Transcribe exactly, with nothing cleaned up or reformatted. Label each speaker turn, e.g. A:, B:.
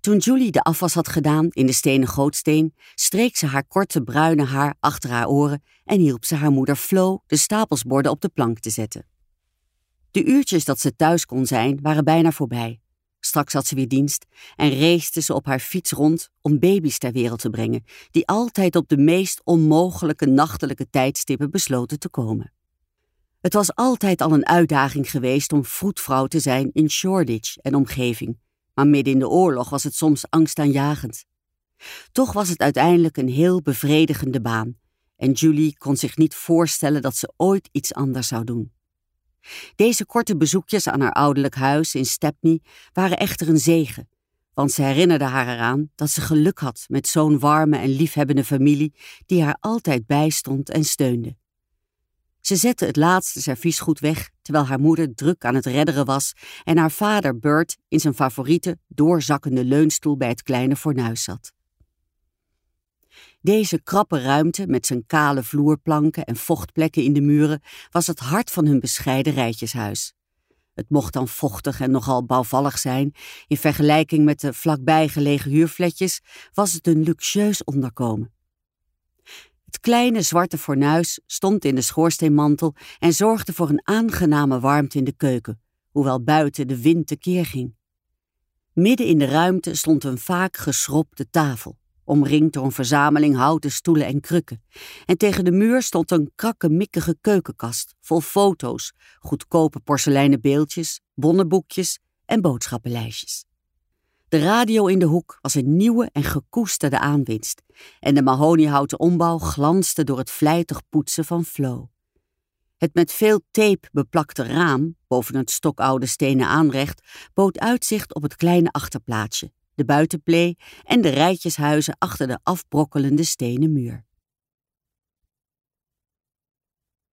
A: Toen Julie de afwas had gedaan in de stenen gootsteen, streek ze haar korte bruine haar achter haar oren en hielp ze haar moeder Flo de stapelsborden op de plank te zetten. De uurtjes dat ze thuis kon zijn, waren bijna voorbij. Straks had ze weer dienst en race ze op haar fiets rond om baby's ter wereld te brengen, die altijd op de meest onmogelijke nachtelijke tijdstippen besloten te komen. Het was altijd al een uitdaging geweest om vroedvrouw te zijn in Shoreditch en omgeving, maar midden in de oorlog was het soms angstaanjagend. Toch was het uiteindelijk een heel bevredigende baan en Julie kon zich niet voorstellen dat ze ooit iets anders zou doen. Deze korte bezoekjes aan haar ouderlijk huis in Stepney waren echter een zegen, want ze herinnerde haar eraan dat ze geluk had met zo'n warme en liefhebbende familie die haar altijd bijstond en steunde. Ze zette het laatste serviesgoed weg, terwijl haar moeder druk aan het redderen was en haar vader Bert in zijn favoriete, doorzakkende leunstoel bij het kleine fornuis zat. Deze krappe ruimte met zijn kale vloerplanken en vochtplekken in de muren was het hart van hun bescheiden rijtjeshuis. Het mocht dan vochtig en nogal bouwvallig zijn. In vergelijking met de vlakbij gelegen huurflatjes was het een luxueus onderkomen. Het kleine zwarte fornuis stond in de schoorsteenmantel en zorgde voor een aangename warmte in de keuken, hoewel buiten de wind tekeer ging. Midden in de ruimte stond een vaak geschropte tafel, omringd door een verzameling houten stoelen en krukken. En tegen de muur stond een krakkemikkige keukenkast vol foto's, goedkope porseleinen beeldjes, bonnenboekjes en boodschappenlijstjes. De radio in de hoek was een nieuwe en gekoesterde aanwinst en de mahoniehouten ombouw glansde door het vlijtig poetsen van Flo. Het met veel tape beplakte raam, boven het stokoude stenen aanrecht, bood uitzicht op het kleine achterplaatsje, de buitenplee en de rijtjeshuizen achter de afbrokkelende stenen muur.